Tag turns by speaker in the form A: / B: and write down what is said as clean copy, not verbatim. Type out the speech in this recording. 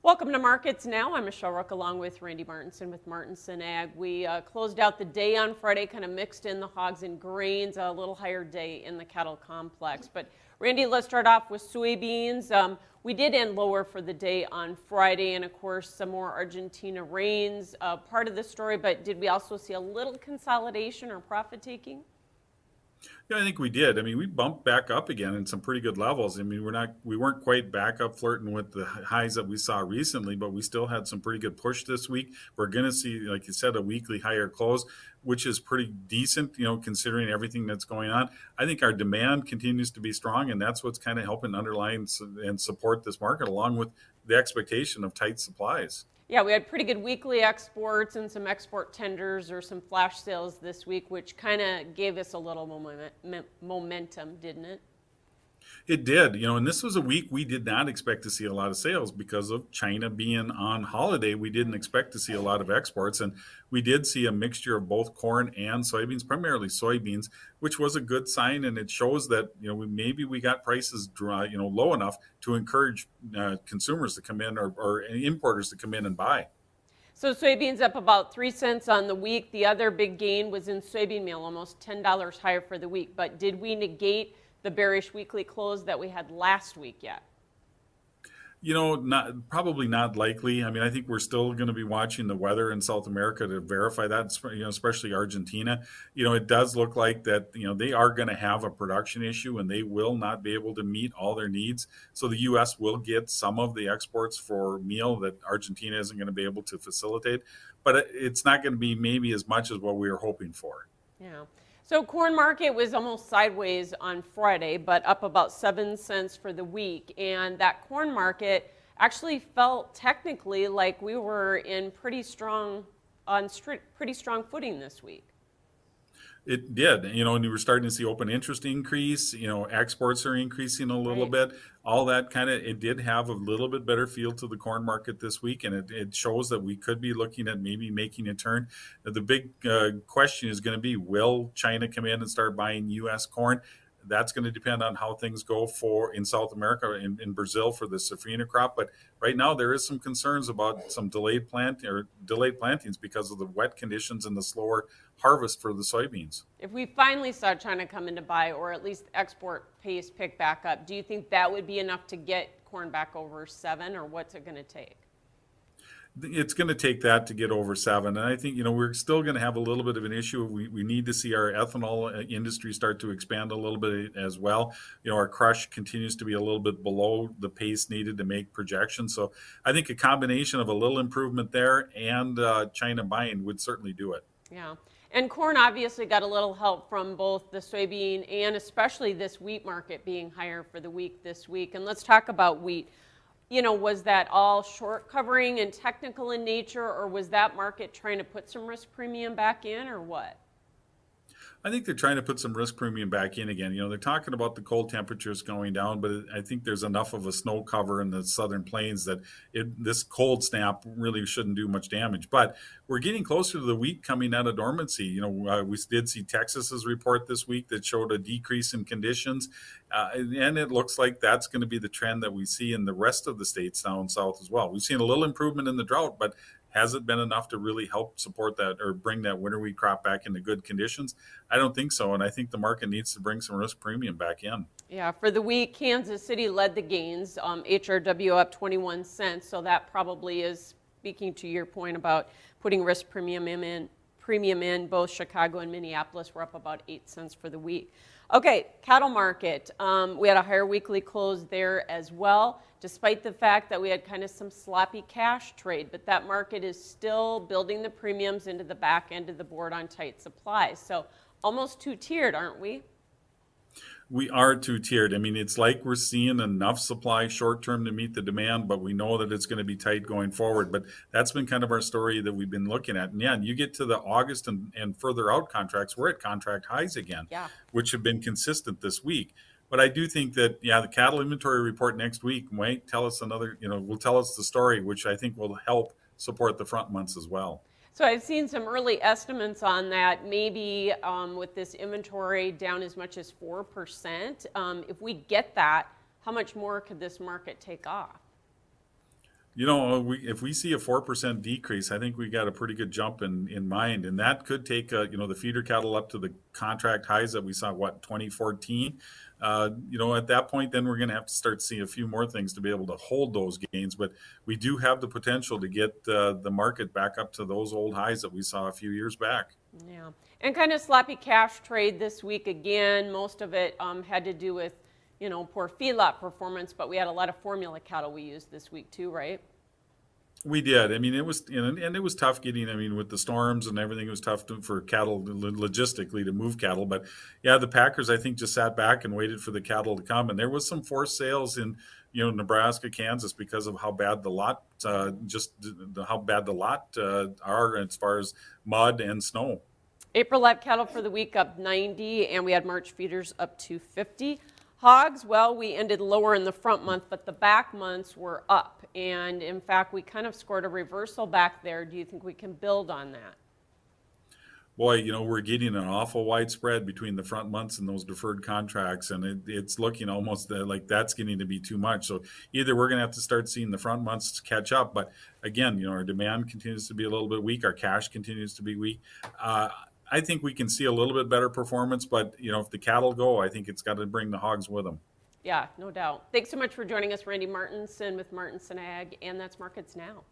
A: Welcome to Markets Now. I'm Michelle Rook along with Randy Martinson with Martinson Ag. We closed out the day on Friday, kind of mixed in the hogs and grains, a little higher day in the cattle complex. But Randy, let's start off with soybeans. We did end lower for the day on Friday, and of course some more Argentina rains, part of the story, but did we also see a little consolidation or profit taking?
B: Yeah, I think we did. I mean, we bumped back up again in some pretty good levels. I mean, we weren't quite back up flirting with the highs that we saw recently, but we still had some pretty good push this week. We're going to see, like you said, a weekly higher close, which is pretty decent, considering everything that's going on. I think our demand continues to be strong, and that's what's kind of helping underline and support this market, along with the expectation of tight supplies.
A: Yeah, we had pretty good weekly exports and some export tenders or some flash sales this week, which kind of gave us a little momentum, didn't it?
B: It did, and this was a week we did not expect to see a lot of sales because of China being on holiday. We didn't expect to see a lot of exports, and we did see a mixture of both corn and soybeans, primarily soybeans, which was a good sign, and it shows that maybe we got prices low enough to encourage consumers to come in or importers to come in and buy.
A: So soybeans up about 3 cents on the week. The other big gain was in soybean meal, almost $10 higher for the week. But did we negate the bearish weekly close that we had last week yet?
B: Probably not likely. I mean, I think we're still going to be watching the weather in South America to verify that, especially Argentina. It does look like that, they are going to have a production issue and they will not be able to meet all their needs. So the U.S. will get some of the exports for meal that Argentina isn't going to be able to facilitate, but it's not going to be maybe as much as what we were hoping for.
A: Yeah. So corn market was almost sideways on Friday, but up about 7 cents for the week. And that corn market actually felt technically like we were in pretty strong footing this week.
B: It did, and you were starting to see open interest increase, exports are increasing a little
A: Right.
B: bit. All that it did have a little bit better feel to the corn market this week, and it shows that we could be looking at maybe making a turn. The big question is going to be, will China come in and start buying U.S. corn? That's going to depend on how things go in South America, in Brazil for the safrinha crop. But right now there is some concerns about some delayed plantings because of the wet conditions and the slower harvest for the soybeans.
A: If we finally saw China come in to buy, or at least export pace pick back up, do you think that would be enough to get corn back over 7, or what's it going to take?
B: It's going to take that to get over 7. And I think, we're still going to have a little bit of an issue. We need to see our ethanol industry start to expand a little bit as well. Our crush continues to be a little bit below the pace needed to make projections. So I think a combination of a little improvement there and China buying would certainly do it.
A: Yeah. And corn obviously got a little help from both the soybean and especially this wheat market being higher for the week this week. And let's talk about wheat. Was that all short covering and technical in nature, or was that market trying to put some risk premium back in, or what?
B: I think they're trying to put some risk premium back in again. They're talking about the cold temperatures going down, but I think there's enough of a snow cover in the southern plains that this cold snap really shouldn't do much damage. But we're getting closer to the wheat coming out of dormancy. We did see Texas's report this week that showed a decrease in conditions, and it looks like that's going to be the trend that we see in the rest of the states down south as well. We've seen a little improvement in the drought, but has it been enough to really help support that or bring that winter wheat crop back into good conditions? I don't think so, and I think the market needs to bring some risk premium back in.
A: Yeah, for the week, Kansas City led the gains, HRW up 21 cents, so that probably is speaking to your point about putting risk premium in. Both Chicago and Minneapolis were up about 8 cents for the week. Okay, cattle market. We had a higher weekly close there as well, despite the fact that we had kind of some sloppy cash trade. But that market is still building the premiums into the back end of the board on tight supplies. So almost two-tiered, aren't we?
B: We are two-tiered. I mean, it's like we're seeing enough supply short-term to meet the demand, but we know that it's going to be tight going forward. But that's been kind of our story that we've been looking at. And yeah, and you get to the August and further out contracts, we're at contract highs again,
A: Yeah.
B: which have been consistent this week. But I do think that, the cattle inventory report next week might tell us will tell us the story, which I think will help support the front months as well.
A: So I've seen some early estimates on that, maybe with this inventory down as much as 4%. If we get that, how much more could this market take off?
B: If we see a 4% decrease, I think we got a pretty good jump in mind, and that could take the feeder cattle up to the contract highs that we saw 2014. At that point, then we're going to have to start seeing a few more things to be able to hold those gains. But we do have the potential to get the market back up to those old highs that we saw a few years back.
A: Yeah, and kind of sloppy cash trade this week again. Most of it had to do with poor feedlot performance, but we had a lot of formula cattle we used this week too, right?
B: We did. I mean, it was, and it was tough getting. I mean, with the storms and everything, it was tough for cattle logistically to move cattle. But yeah, the Packers, I think, just sat back and waited for the cattle to come, and there was some forced sales in Nebraska, Kansas because of how bad the lot, how bad the lot are as far as mud and snow.
A: April live cattle for the week up 90, and we had March feeders up 250. Hogs, well, we ended lower in the front month, but the back months were up. And in fact, we kind of scored a reversal back there. Do you think we can build on that?
B: Boy, we're getting an awful wide spread between the front months and those deferred contracts, and it's looking almost like that's getting to be too much. So either we're going to have to start seeing the front months catch up, but again, our demand continues to be a little bit weak. Our cash continues to be weak. I think we can see a little bit better performance, but if the cattle go, I think it's got to bring the hogs with them.
A: Yeah, no doubt. Thanks so much for joining us, Randy Martinson with Martinson Ag, and that's Markets Now.